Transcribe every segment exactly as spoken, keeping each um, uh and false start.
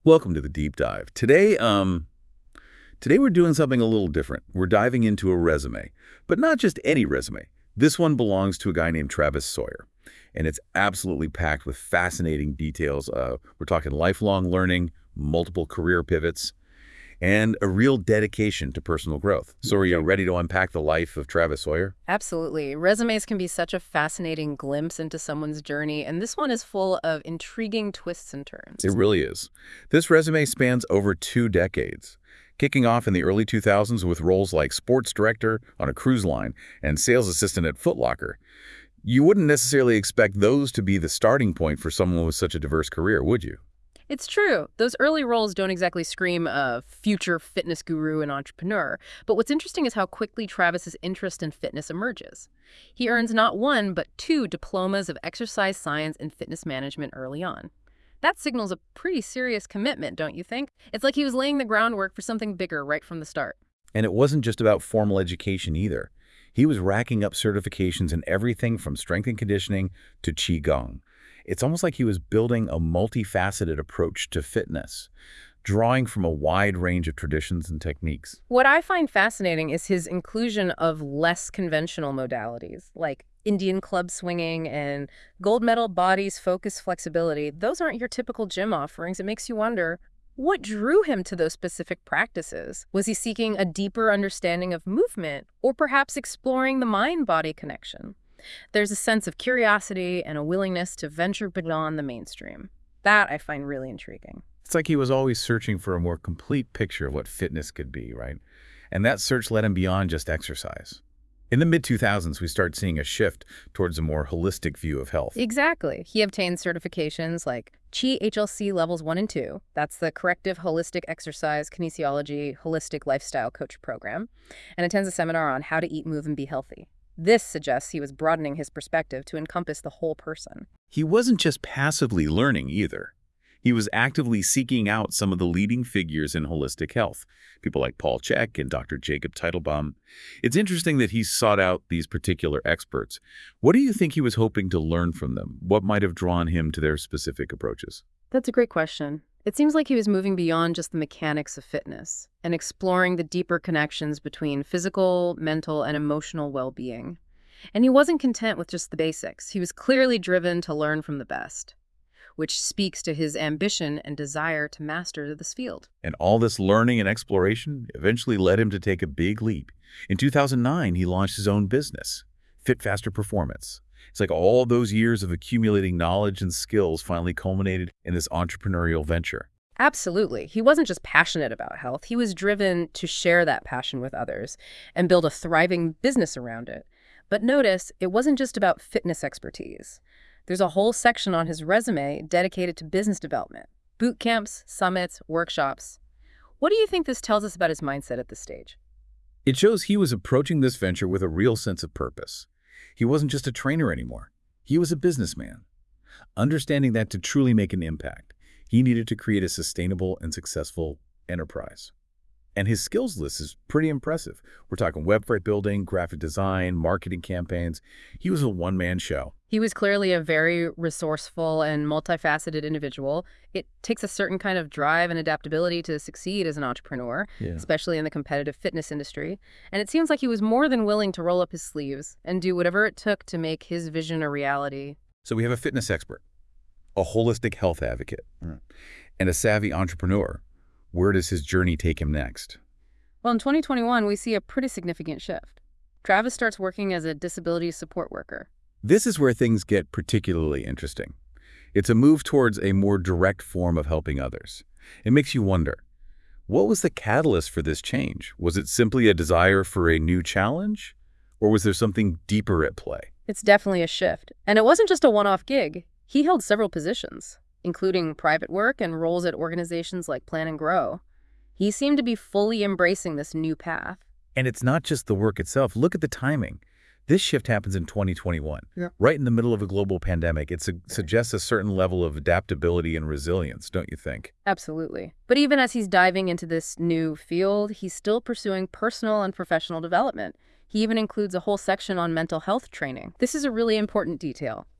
Welcome to the deep dive. Today, um, today we're doing something a little different. We're diving into a resume, but not just any resume. This one belongs to a guy named Travis Sawyer, and it's absolutely packed with fascinating details. Uh, we're talking lifelong learning, multiple career pivots, and a real dedication to personal growth. So are you ready to unpack the life of Travis Sawyer? Absolutely. Resumes can be such a fascinating glimpse into someone's journey, and this one is full of intriguing twists and turns. It really is. This resume spans over two decades, kicking off in the early two thousands with roles like sports director on a cruise line and sales assistant at Foot Locker. You wouldn't necessarily expect those to be the starting point for someone with such a diverse career, would you? It's true. Those early roles don't exactly scream a future fitness guru and entrepreneur, but what's interesting is how quickly Travis's interest in fitness emerges. He earns not one, but two diplomas of exercise science and fitness management early on. That signals a pretty serious commitment, don't you think? It's like he was laying the groundwork for something bigger right from the start. And it wasn't just about formal education either. He was racking up certifications in everything from strength and conditioning to Qigong. It's almost like he was building a multifaceted approach to fitness, drawing from a wide range of traditions and techniques. What I find fascinating is his inclusion of less conventional modalities, like Indian club swinging and gold medal bodies, focus, flexibility. Those aren't your typical gym offerings. It makes you wonder, what drew him to those specific practices? Was he seeking a deeper understanding of movement, or perhaps exploring the mind-body connection? There's a sense of curiosity and a willingness to venture beyond the mainstream. That I find really intriguing. It's like he was always searching for a more complete picture of what fitness could be, right? And that search led him beyond just exercise. In the mid two thousands, we start seeing a shift towards a more holistic view of health. Exactly. He obtained certifications like Chi H L C levels one and two. That's the Corrective Holistic Exercise Kinesiology Holistic Lifestyle Coach Program, and attends a seminar on how to eat, move, and be healthy. This suggests he was broadening his perspective to encompass the whole person. He wasn't just passively learning either. He was actively seeking out some of the leading figures in holistic health, people like Paul Chek and Doctor Jacob Teitelbaum. It's interesting that he sought out these particular experts. What do you think he was hoping to learn from them? What might have drawn him to their specific approaches? That's a great question. It seems like he was moving beyond just the mechanics of fitness and exploring the deeper connections between physical, mental, and emotional well-being. And he wasn't content with just the basics. He was clearly driven to learn from the best, which speaks to his ambition and desire to master this field. And all this learning and exploration eventually led him to take a big leap. In two thousand nine, he launched his own business, Fit Faster Performance. It's like all those years of accumulating knowledge and skills finally culminated in this entrepreneurial venture. Absolutely. He wasn't just passionate about health. He was driven to share that passion with others and build a thriving business around it. But notice, it wasn't just about fitness expertise. There's a whole section on his resume dedicated to business development, boot camps, summits, workshops. What do you think this tells us about his mindset at this stage? It shows he was approaching this venture with a real sense of purpose. He wasn't just a trainer anymore. He was a businessman. Understanding that to truly make an impact, he needed to create a sustainable and successful enterprise. And his skills list is pretty impressive. We're talking website building, graphic design, marketing campaigns. He was a one-man show. He was clearly a very resourceful and multifaceted individual. It takes a certain kind of drive and adaptability to succeed as an entrepreneur, Yeah. especially in the competitive fitness industry. And it seems like he was more than willing to roll up his sleeves and do whatever it took to make his vision a reality. So we have a fitness expert, a holistic health advocate, and a savvy entrepreneur. Where does his journey take him next? Well, in twenty twenty-one, we see a pretty significant shift. Travis starts working as a disability support worker. This is where things get particularly interesting. It's a move towards a more direct form of helping others. It makes you wonder, what was the catalyst for this change? Was it simply a desire for a new challenge? Or was there something deeper at play? It's definitely a shift. And it wasn't just a one-off gig. He held several positions, including private work and roles at organizations like Plan and Grow. He seemed to be fully embracing this new path. And it's not just the work itself. Look at the timing. This shift happens in twenty twenty-one, Yeah. right in the middle of a global pandemic. It su suggests a certain level of adaptability and resilience, don't you think? Absolutely. But even as he's diving into this new field, he's still pursuing personal and professional development. He even includes a whole section on mental health training. This is a really important detail.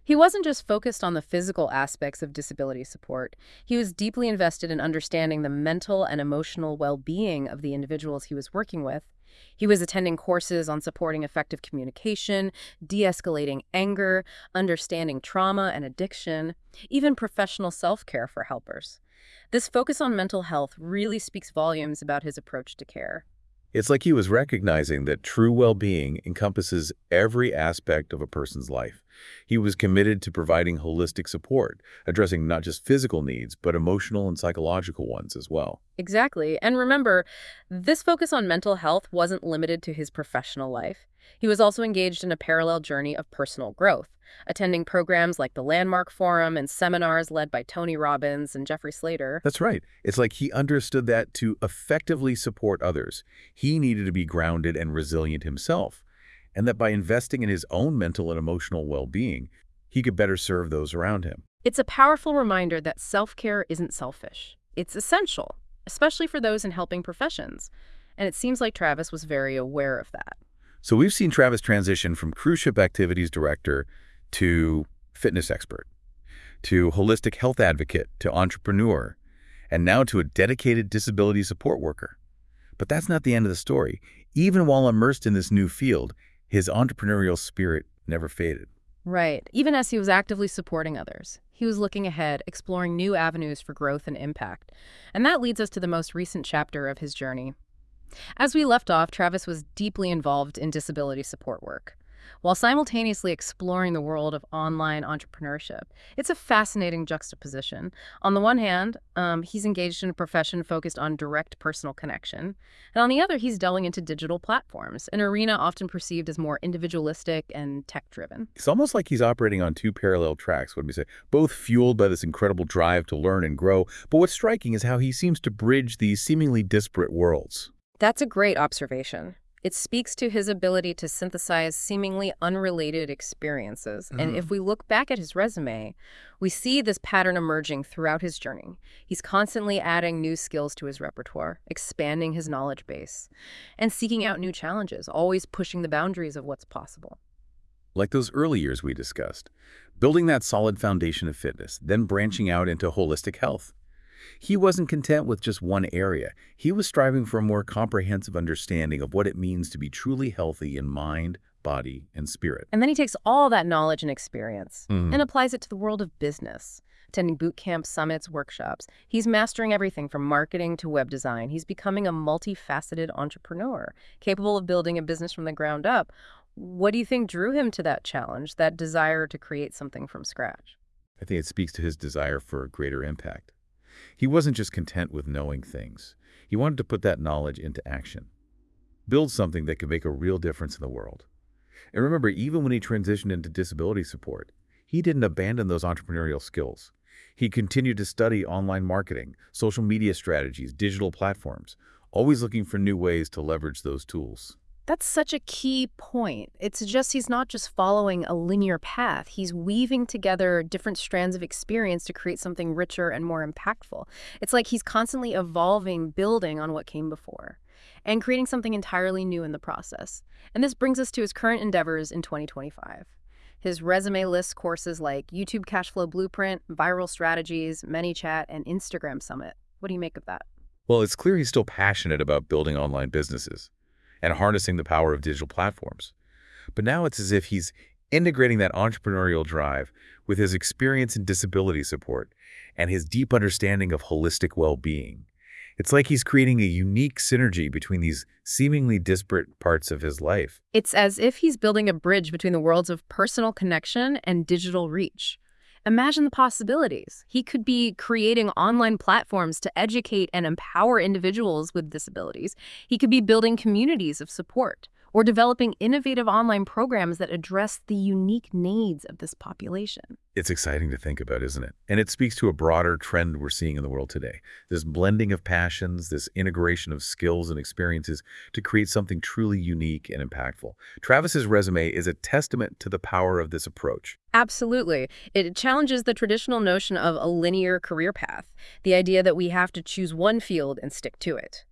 He wasn't just focused on the physical aspects of disability support. He was deeply invested in understanding the mental and emotional well-being of the individuals he was working with. He was attending courses on supporting effective communication, de-escalating anger, understanding trauma and addiction, even professional self-care for helpers. This focus on mental health really speaks volumes about his approach to care. It's like he was recognizing that true well-being encompasses every aspect of a person's life. He was committed to providing holistic support, addressing not just physical needs, but emotional and psychological ones as well. Exactly. And remember, this focus on mental health wasn't limited to his professional life. He was also engaged in a parallel journey of personal growth, attending programs like the Landmark Forum and seminars led by Tony Robbins and Jeffrey Slater. That's right. It's like he understood that to effectively support others, he needed to be grounded and resilient himself, and that by investing in his own mental and emotional well-being, he could better serve those around him. It's a powerful reminder that self-care isn't selfish. It's essential, especially for those in helping professions. And it seems like Travis was very aware of that. So we've seen Travis transition from cruise ship activities director to fitness expert, to holistic health advocate, to entrepreneur, and now to a dedicated disability support worker. But that's not the end of the story. Even while immersed in this new field, his entrepreneurial spirit never faded. Right. Even as he was actively supporting others, he was looking ahead, exploring new avenues for growth and impact. And that leads us to the most recent chapter of his journey. As we left off, Travis was deeply involved in disability support work, while simultaneously exploring the world of online entrepreneurship. It's a fascinating juxtaposition. On the one hand, um, he's engaged in a profession focused on direct personal connection. And on the other, he's delving into digital platforms, an arena often perceived as more individualistic and tech-driven. It's almost like he's operating on two parallel tracks, what do we say, both fueled by this incredible drive to learn and grow. But what's striking is how he seems to bridge these seemingly disparate worlds. That's a great observation. It speaks to his ability to synthesize seemingly unrelated experiences. Mm. And if we look back at his resume, we see this pattern emerging throughout his journey. He's constantly adding new skills to his repertoire, expanding his knowledge base, and seeking out new challenges, always pushing the boundaries of what's possible. Like those early years we discussed, building that solid foundation of fitness, then branching out into holistic health. He wasn't content with just one area. He was striving for a more comprehensive understanding of what it means to be truly healthy in mind, body, and spirit. And then he takes all that knowledge and experience Mm. and applies it to the world of business, attending boot camps, summits, workshops. He's mastering everything from marketing to web design. He's becoming a multifaceted entrepreneur, capable of building a business from the ground up. What do you think drew him to that challenge, that desire to create something from scratch? I think it speaks to his desire for greater impact. He wasn't just content with knowing things. He wanted to put that knowledge into action. Build something that could make a real difference in the world. And remember, even when he transitioned into disability support, he didn't abandon those entrepreneurial skills. He continued to study online marketing, social media strategies, digital platforms, always looking for new ways to leverage those tools. That's such a key point. It suggests he's not just following a linear path. He's weaving together different strands of experience to create something richer and more impactful. It's like he's constantly evolving, building on what came before, and creating something entirely new in the process. And this brings us to his current endeavors in twenty twenty-five. His resume lists courses like YouTube Cashflow Blueprint, Viral Strategies, ManyChat, and Instagram Summit. What do you make of that? Well, it's clear he's still passionate about building online businesses and harnessing the power of digital platforms. But now it's as if he's integrating that entrepreneurial drive with his experience in disability support and his deep understanding of holistic well-being. It's like he's creating a unique synergy between these seemingly disparate parts of his life. It's as if he's building a bridge between the worlds of personal connection and digital reach. Imagine the possibilities. He could be creating online platforms to educate and empower individuals with disabilities. He could be building communities of support or developing innovative online programs that address the unique needs of this population. It's exciting to think about, isn't it? And it speaks to a broader trend we're seeing in the world today. This blending of passions, this integration of skills and experiences to create something truly unique and impactful. Travis's resume is a testament to the power of this approach. Absolutely. It challenges the traditional notion of a linear career path, the idea that we have to choose one field and stick to it.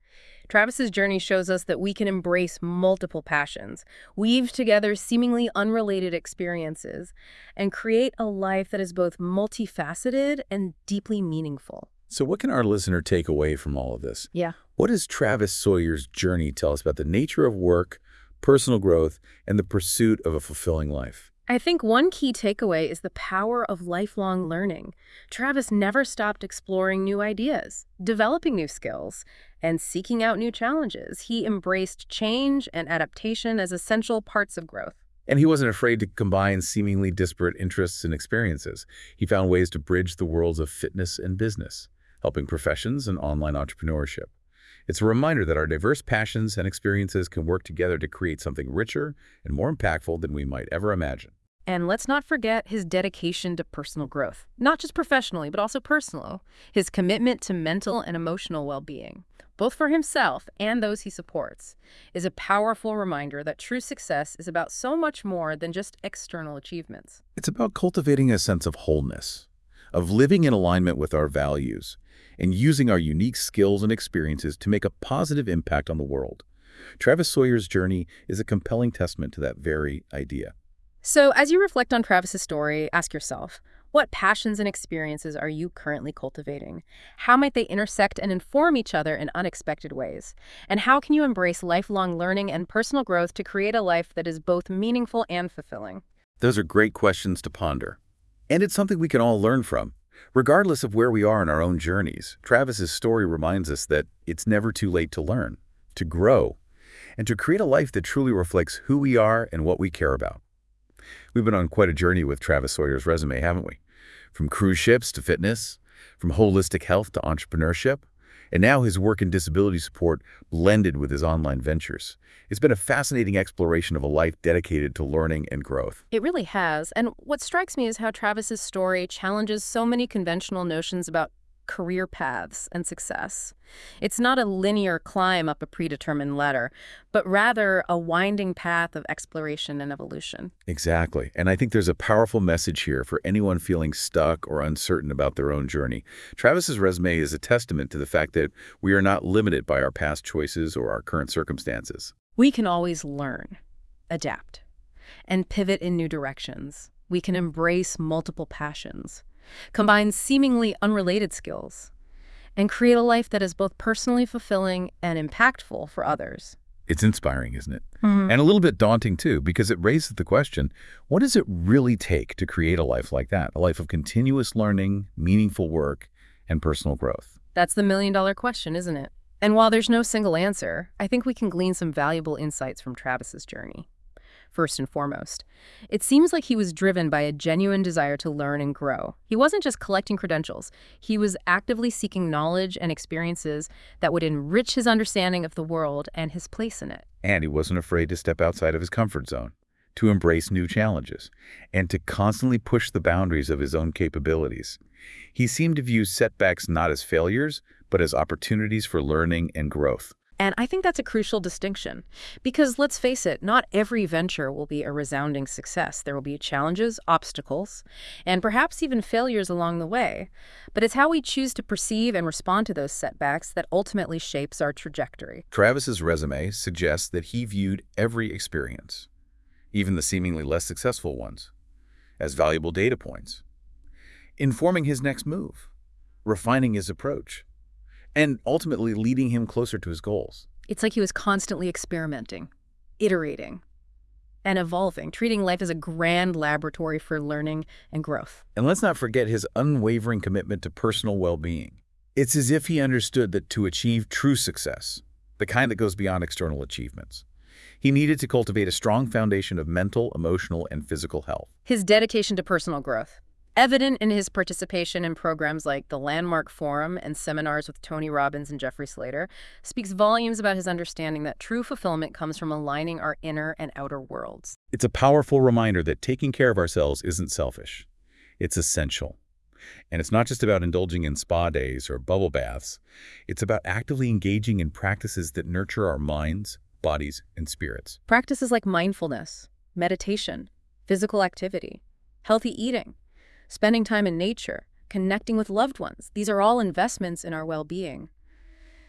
Travis's journey shows us that we can embrace multiple passions, weave together seemingly unrelated experiences, and create a life that is both multifaceted and deeply meaningful. So what can our listener take away from all of this? Yeah. What does Travis Sawyer's journey tell us about the nature of work, personal growth, and the pursuit of a fulfilling life? I think one key takeaway is the power of lifelong learning. Travis never stopped exploring new ideas, developing new skills, and seeking out new challenges. He embraced change and adaptation as essential parts of growth. And he wasn't afraid to combine seemingly disparate interests and experiences. He found ways to bridge the worlds of fitness and business, helping professions and online entrepreneurship. It's a reminder that our diverse passions and experiences can work together to create something richer and more impactful than we might ever imagine. And let's not forget his dedication to personal growth, not just professionally, but also personal. His commitment to mental and emotional well-being, both for himself and those he supports, is a powerful reminder that true success is about so much more than just external achievements. It's about cultivating a sense of wholeness, of living in alignment with our values, and using our unique skills and experiences to make a positive impact on the world. Travis Sawyer's journey is a compelling testament to that very idea. So as you reflect on Travis's story, ask yourself, what passions and experiences are you currently cultivating? How might they intersect and inform each other in unexpected ways? And how can you embrace lifelong learning and personal growth to create a life that is both meaningful and fulfilling? Those are great questions to ponder. And it's something we can all learn from. Regardless of where we are in our own journeys, Travis's story reminds us that it's never too late to learn, to grow, and to create a life that truly reflects who we are and what we care about. We've been on quite a journey with Travis Sawyer's resume, haven't we? From cruise ships to fitness, from holistic health to entrepreneurship, and now his work in disability support blended with his online ventures. It's been a fascinating exploration of a life dedicated to learning and growth. It really has. And what strikes me is how Travis's story challenges so many conventional notions about career paths and success. It's not a linear climb up a predetermined ladder, but rather a winding path of exploration and evolution. Exactly. And I think there's a powerful message here for anyone feeling stuck or uncertain about their own journey. Travis's resume is a testament to the fact that we are not limited by our past choices or our current circumstances. We can always learn, adapt, and pivot in new directions. We can embrace multiple passions, combine seemingly unrelated skills, and create a life that is both personally fulfilling and impactful for others. It's inspiring, isn't it? Mm-hmm. And a little bit daunting, too, because it raises the question, what does it really take to create a life like that? A life of continuous learning, meaningful work, and personal growth? That's the million-dollar question, isn't it? And while there's no single answer, I think we can glean some valuable insights from Travis's journey. First and foremost, it seems like he was driven by a genuine desire to learn and grow. He wasn't just collecting credentials. He was actively seeking knowledge and experiences that would enrich his understanding of the world and his place in it. And he wasn't afraid to step outside of his comfort zone, to embrace new challenges, and to constantly push the boundaries of his own capabilities. He seemed to view setbacks not as failures, but as opportunities for learning and growth. And I think that's a crucial distinction, because let's face it, not every venture will be a resounding success. There will be challenges, obstacles, and perhaps even failures along the way. But it's how we choose to perceive and respond to those setbacks that ultimately shapes our trajectory. Travis's resume suggests that he viewed every experience, even the seemingly less successful ones, as valuable data points, informing his next move, refining his approach, and ultimately leading him closer to his goals. It's like he was constantly experimenting, iterating, and evolving, treating life as a grand laboratory for learning and growth. And let's not forget his unwavering commitment to personal well-being. It's as if he understood that to achieve true success, the kind that goes beyond external achievements, he needed to cultivate a strong foundation of mental, emotional, and physical health. His dedication to personal growth, evident in his participation in programs like the Landmark Forum and seminars with Tony Robbins and Jeffrey Slater, speaks volumes about his understanding that true fulfillment comes from aligning our inner and outer worlds. It's a powerful reminder that taking care of ourselves isn't selfish. It's essential. And it's not just about indulging in spa days or bubble baths. It's about actively engaging in practices that nurture our minds, bodies, and spirits. Practices like mindfulness, meditation, physical activity, healthy eating, spending time in nature, connecting with loved ones. These are all investments in our well-being.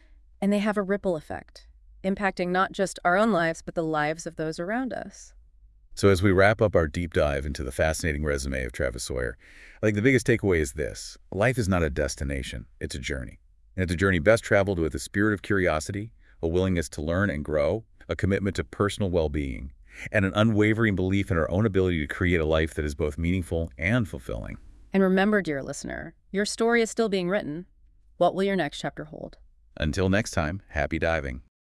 And they have a ripple effect, impacting not just our own lives, but the lives of those around us. So as we wrap up our deep dive into the fascinating resume of Travis Sawyer, I think the biggest takeaway is this. Life is not a destination, it's a journey. And it's a journey best traveled with a spirit of curiosity, a willingness to learn and grow, a commitment to personal well-being, and an unwavering belief in our own ability to create a life that is both meaningful and fulfilling. And remember, dear listener, your story is still being written. What will your next chapter hold? Until next time, happy diving.